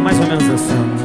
mais ou menos assim.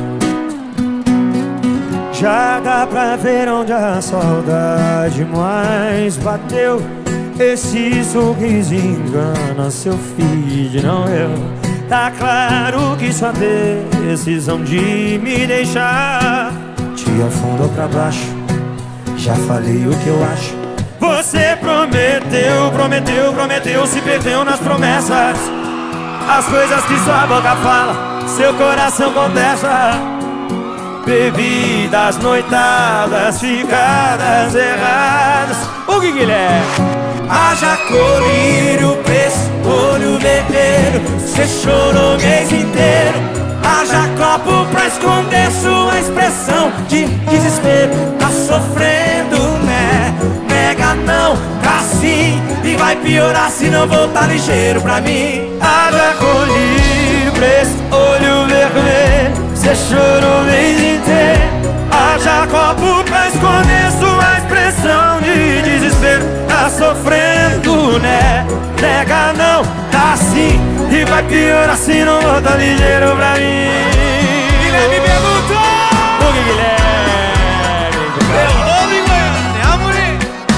Já dá pra ver onde a saudade mais bateu. Esse sorriso engana seu feed, não eu. Tá claro que sua decisão de me deixar te afundou pra baixo. Já falei o que eu acho. Você prometeu, prometeu, prometeu, se perdeu nas promessas. As coisas que sua boca fala, seu coração contesta. Bebidas, noitadas, ficadas erradas. O que Guilherme? Haja colírio, preço, olho vermelho. Cê chorou o mês inteiro. Haja copo pra esconder sua expressão de desespero. Tá sofrendo, né? Nega não, tá sim. E vai piorar se não voltar ligeiro pra mim. Haja colírio, preço, olho vermelho. Cê chorou o mês inteiro. Haja copo pra esconder sua expressão de desespero. Tá sofrendo, né? Nega não, tá sim. E vai piorar se não volta ligeiro pra mim. Guilherme perguntou! O que Guilherme? Meu nome em Goiânia, amore.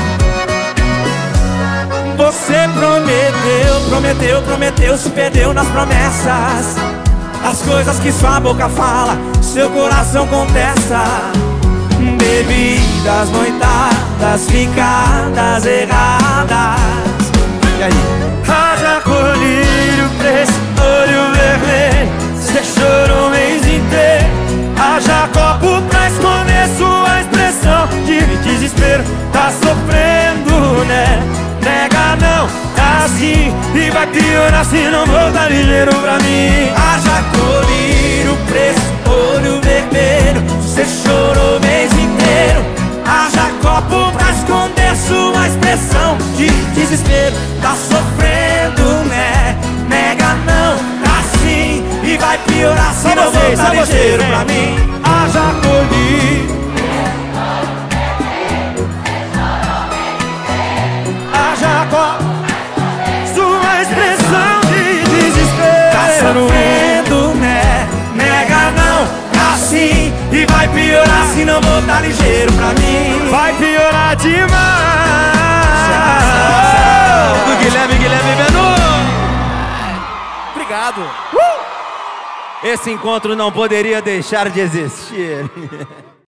Você prometeu, prometeu, prometeu, se perdeu nas promessas. As coisas que sua boca fala, seu coração contesta. Bebidas, noitadas, ficadas erradas. E aí? Haja colírio, preço, olho vermelho. Cê chorou o mês inteiro. Haja copo pra esconder sua expressão de desespero. Tá sofrendo, né? Nega não, tá assim. E vai piorar se não voltar ligeiro pra mim. Haja colírio, preço, olho vermelho. Cê chorou o mês inteiro. Haja copo pra esconder sua expressão de desespero. Tá sofrendo, né? Nega não, tá sim. E vai piorar se não voltar ligeiro pra mim. Haja colírio, haja copo, sua expressão de desespero. Tá sofrendo, né? Nega não, tá sim. E vai piorar se não voltar ligeiro pra mim. Vai piorar demais. Do Guilherme Menu. Obrigado. Esse encontro não poderia deixar de existir.